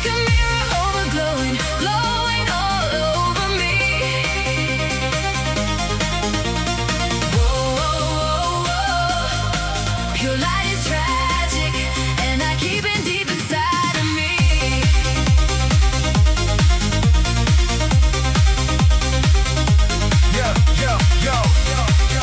a mirror overglowing, glowing all over me. Whoa, whoa, whoa. Pure light is tragic, and I keep it deep inside of me. Yo, yo, yo, yo, yo.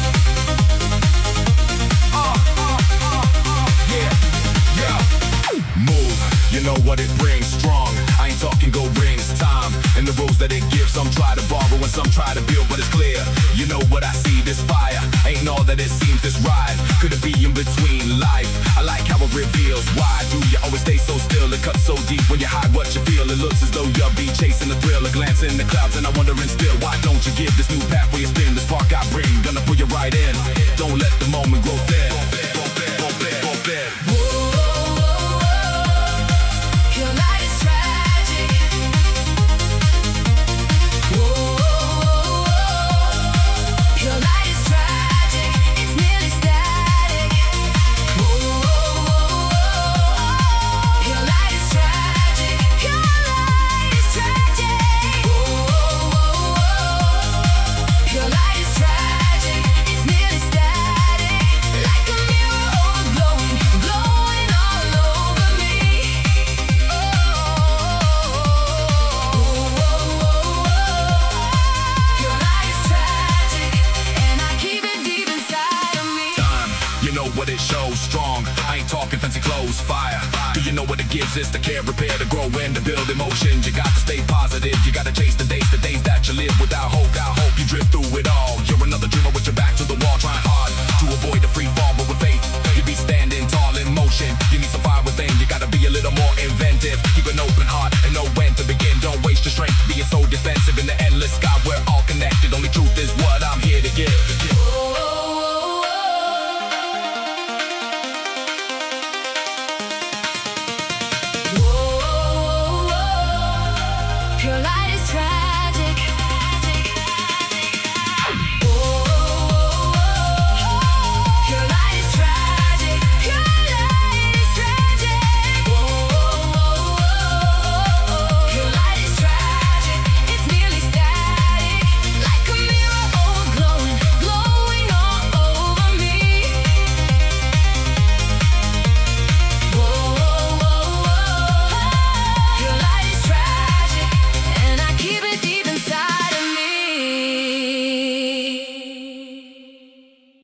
Yeah, yeah. Move, you know what it brings, strong. I ain't talking gold rings, time, and the rules that it gives. Some try to borrow and some try to build, but it's clear. You know what I see, this fire ain't all that it seems. This ride could it be in between life? I like how it reveals. Why do you always stay so still? It cuts so deep when you hide what you feel. It looks as though you'll be chasing the thrill, a glance in the clouds, and I'm wondering still, why don't you give this new path where you spin? The spark I bring, gonna pull you right in. Don't let the moment grow thin. Whoa, whoa, whoa. Pure light is tragic. Whoa, whoa, whoa. Pure light is tragic. It's nearly static. Whoa, whoa, whoa. Pure light is tragic. Pure light is tragic. Whoa, whoa, whoa. Pure light is tragic. It's nearly static. Like a mirror overglowing, glowing all over me. Pure light is tragic, and I keep it deep inside of me. Time, you know what it shows, strong. I ain't talking fancy clothes, fire. Do you know what it gives? It's the care, repair, to grow and to build emotions. You got to stay positive, you gotta chase the days that you live without hope. I hope you drift through it all. You're another dreamer with your back to the wall, trying hard to avoid the free fall.